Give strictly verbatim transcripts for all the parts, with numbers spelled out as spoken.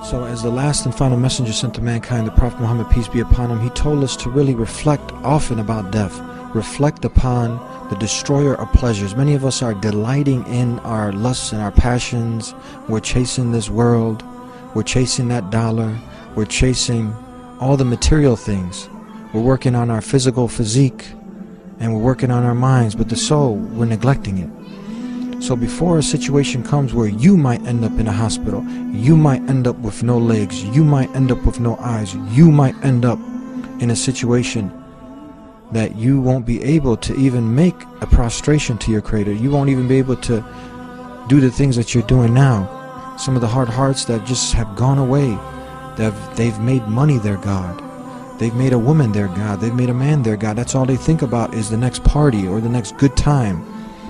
So as the last and final messenger sent to mankind, the Prophet Muhammad, peace be upon him, he told us to really reflect often about death. Reflect upon the destroyer of pleasures. Many of us are delighting in our lusts and our passions. We're chasing this world. We're chasing that dollar. We're chasing all the material things. We're working on our physical physique, and we're working on our minds, but the soul, we're neglecting it. So before a situation comes where you might end up in a hospital, you might end up with no legs, you might end up with no eyes, you might end up in a situation that you won't be able to even make a prostration to your Creator. You won't even be able to do the things that you're doing now. Some of the hard hearts that just have gone away, that they've made money their God. They've made a woman their God. They've made a man their God. That's all they think about is the next party or the next good time.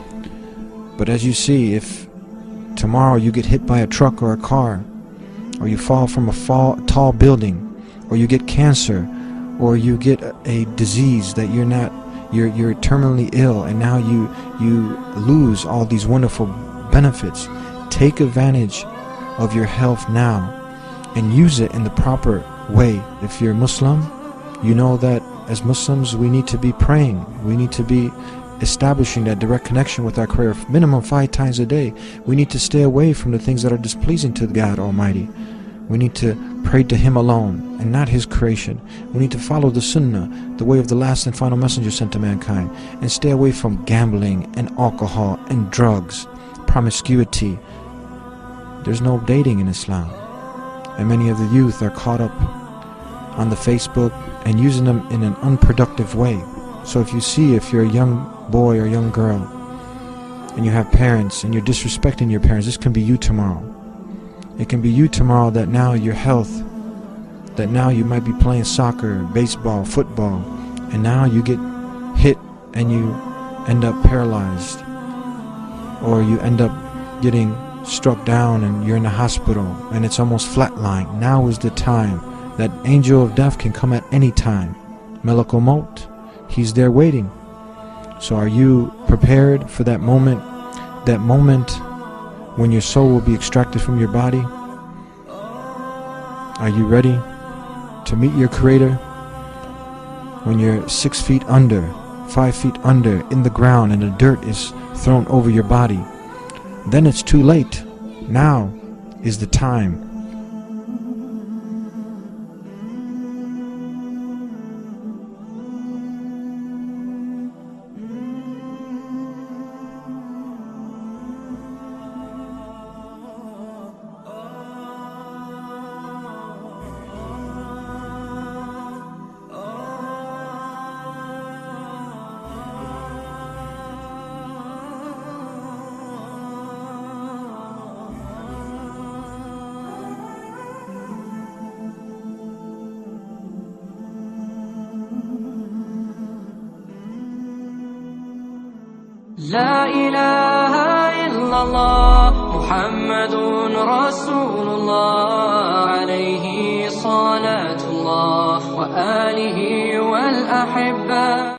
But as you see, if tomorrow you get hit by a truck or a car, or you fall from a fall, tall building, or you get cancer, or you get a, a disease that you're not, you're you're terminally ill, and now you you lose all these wonderful benefits. Take advantage of your health now, and use it in the proper way. If you're Muslim, you know that as Muslims we need to be praying. We need to be establishing that direct connection with our Creator minimum five times a day. We need to stay away from the things that are displeasing to God Almighty. We need to pray to Him alone and not His creation. We need to follow the Sunnah, the way of the last and final messenger sent to mankind, and stay away from gambling and alcohol and drugs, promiscuity. There's no dating in Islam, and many of the youth are caught up on the Facebook and using them in an unproductive way. So if you see, if you're a young boy or young girl and you have parents and you're disrespecting your parents, this can be you tomorrow. It can be you tomorrow, that now your health, that now you might be playing soccer, baseball, football, and now you get hit and you end up paralyzed, or you end up getting struck down and you're in the hospital and it's almost flatlined. Now is the time. That angel of death can come at any time. Malakul Maut, he's there waiting. So are you prepared for that moment, that moment when your soul will be extracted from your body? Are you ready to meet your Creator? When you're six feet under, five feet under, in the ground, and the dirt is thrown over your body, then it's too late. Now is the time. لا إله إلا الله محمد رسول الله عليه صلاة الله وآله والأحبة.